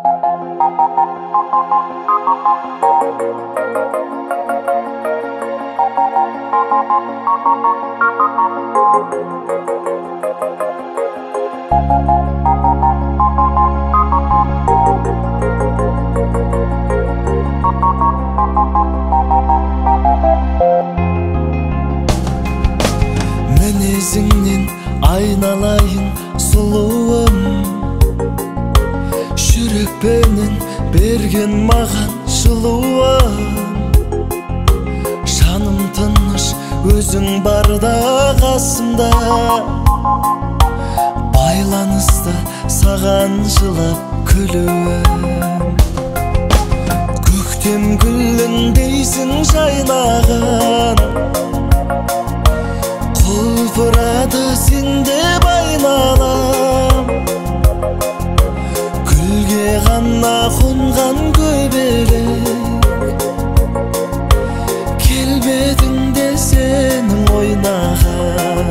Мінезіңнен айналайын сұлуым, жүрекпенен берген маған жылуым. Жаным тыныш, өзің барда қасымда, байланысты саған жылап күлуім. Көктем гүліндейсің жайнаған, құлпырады сенде айналам. Гүлге ғана қонған көбелек, келбетіңде сенің ойнаған.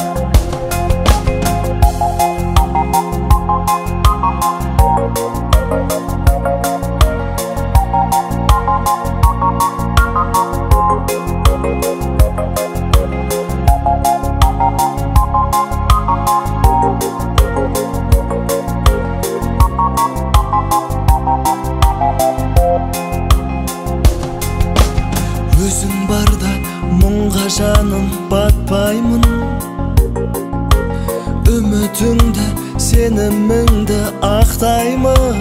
Өзің барда мұңға жаным батпаймын, үмітіңді, сеніміңді ақтаймын.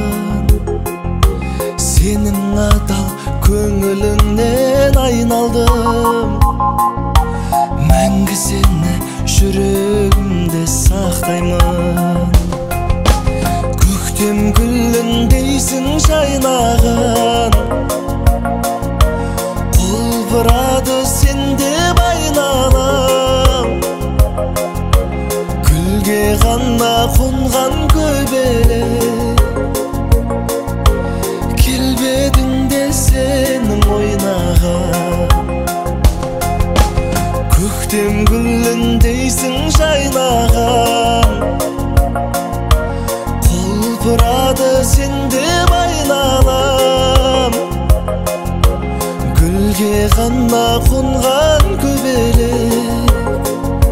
Сенің адал көңіліңнен айналдым, мәңгі сені жүрегімде сақтаймын. Көктем гүліндейсің жайнаған, құлпырады сенде айналам. Гүлге ғана қонған көбелек, келбетіңде сенің ойнаған. Көктем гүліндейсің жайнаған, құлпырады сенде айналам. Гүлге ғана қонған көбелек,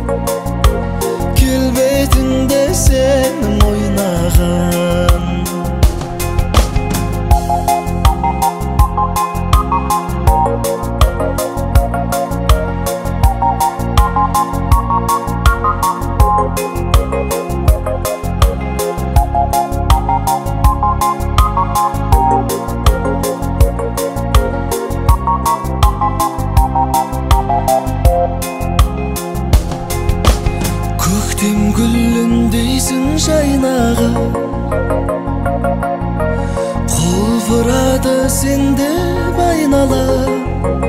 келбетіңде сенің ойнаған. Көктем гүліндейсің жайнаған, құлпырады сенде айналам.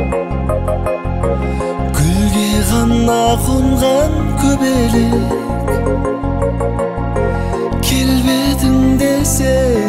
Гүлге ғана қонған көбелек, келбетіңде сен